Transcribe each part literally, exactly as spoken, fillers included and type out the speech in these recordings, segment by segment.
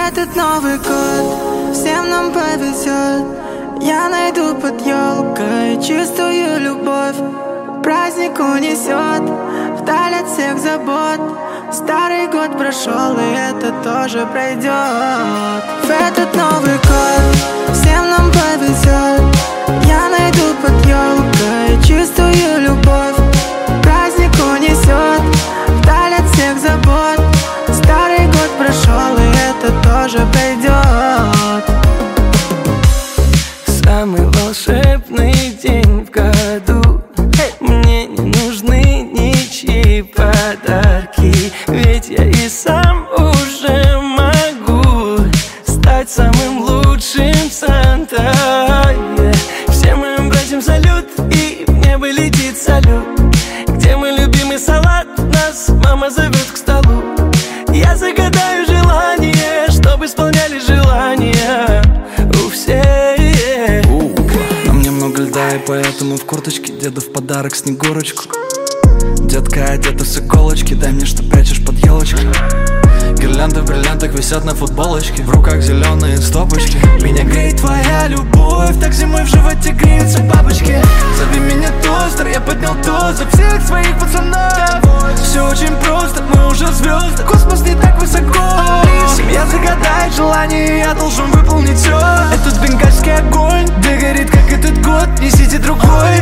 этот Новый год всем нам повезет. Я найду под елкой чистую любовь. Праздник унесет вдаль от всех забот. Старый год прошел, и это тоже пройдет. В этот Новый год всем нам повезет. Я найду под елкой чистую любовь. Праздник унесет вдаль от всех забот. Старый год прошел, и это тоже пройдет. Самый волшебный день в году. Мне не нужны ничьи подарки, ведь я и сам уже могу стать самым лучшим Санта. Yeah. Всем моим братьям салют, и в небо летит салют. Где мой любимый салат? Нас мама зовет к столу. Я загадаю желание, чтобы исполняли желания у всех. На мне много льда, и поэтому в курточке деду в подарок снегурочку. Детка одета с иголочки, дай мне, что прячешь под елочкой. Гирлянды в бриллиантах висят на футболочке, в руках зеленые стопочки. Меня греет твоя любовь, так зимой в животе греются бабочки. Зови меня тостер, я поднял тост за всех своих пацанов. Все очень просто, мы уже звезды, космос не так высоко. Семья загадает желание, я должен выполнить все. Этот бенгальский огонь, да горит как этот год, несите другой.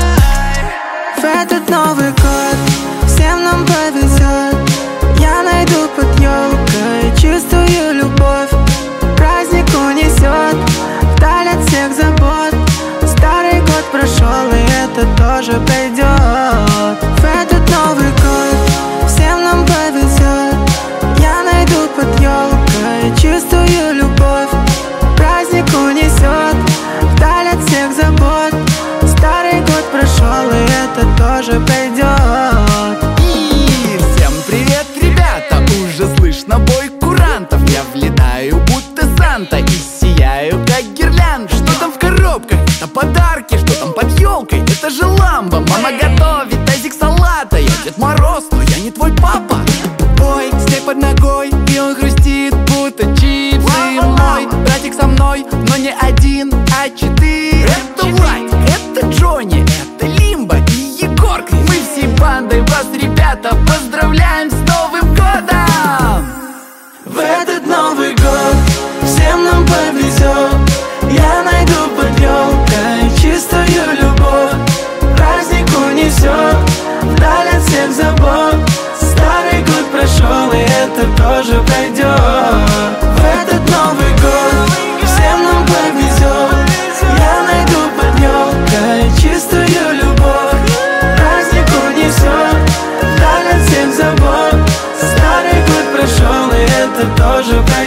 В этот Новый год всем нам повезет. Я найду под елкой чистую любовь. Праздник унесет вдаль от всех забот. Старый год прошел, и это тоже пройдет. В этот Новый год всем нам повезет. Я найду под елкой чистую любовь. Праздник унесет вдаль от всех забот. Старый год прошел, и это тоже пройдет. И всем привет, ребята! Уже слышно бой курантов. Я влетаю, будто Санта, и сияю, как гирлянда. Что там в коробках? Это подарки. Что там под елкой? Это же ламба. Мама готовит тазик салата. Я Дед Мороз, но я не твой папа. Ой, снег под ногой, и он хрустит, будто чипсы. Мой братик со мной, но не один, а четыре. Это Владик, это Джонни, это Лимба и Егорка. Мы всей бандой вас, ребята, поздравляем с Новым годом! В этот Новый год всем нам повезет. Я найду под елкой чистую любовь. Праздник унесет вдаль от всех забот. Старый год прошел, и это тоже пройдет. В этот Новый год всем нам повезет. Я найду под елкой чистую любовь. Праздник унесет вдаль от всех забот. Старый год прошел, и это тоже пройдет.